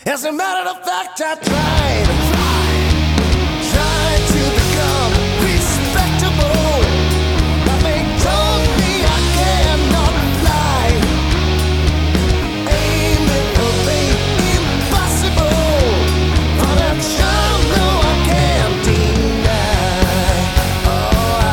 As a matter of fact, I tried to become respectable, but they told me I cannot fly. Aiming for the impossible, for that child, no, I can't deny. Oh,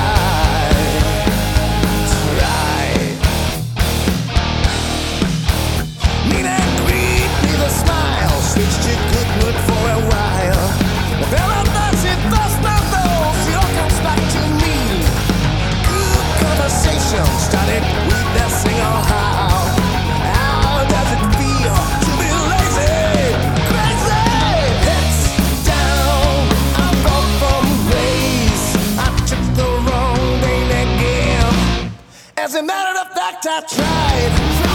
I tried. Meet and greet with a smile, switched to good mood for a while. Well, I thought it was not those, it all comes back to me. Good conversation started with that single how does it feel to be lazy? Crazy! Heads down, I'm off from race. I took the wrong lane again. As a matter of fact, I tried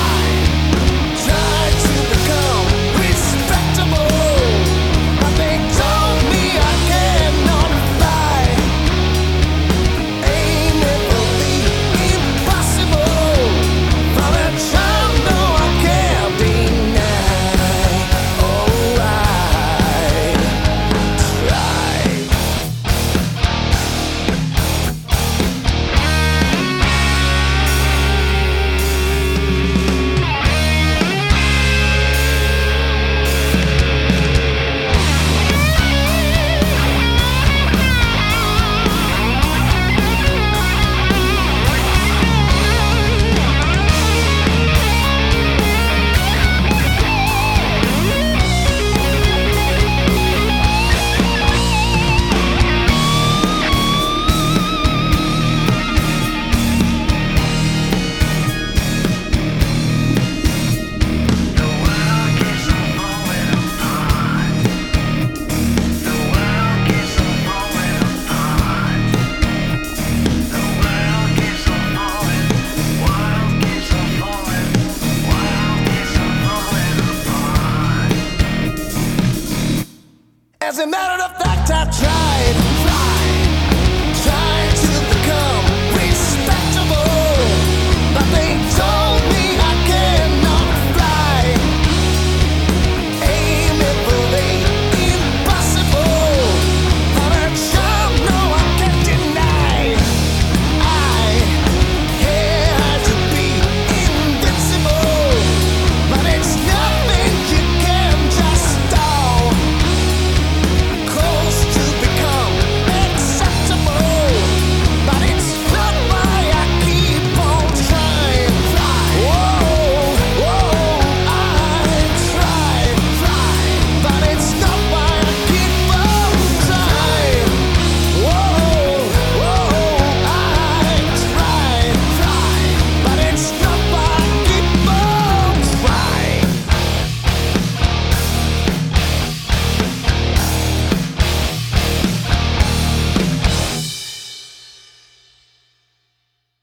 to become respectable, but they told me I cannot fly. Aiming for the impossible, for a child, no, I can't deny. Oh, I tried. As a matter of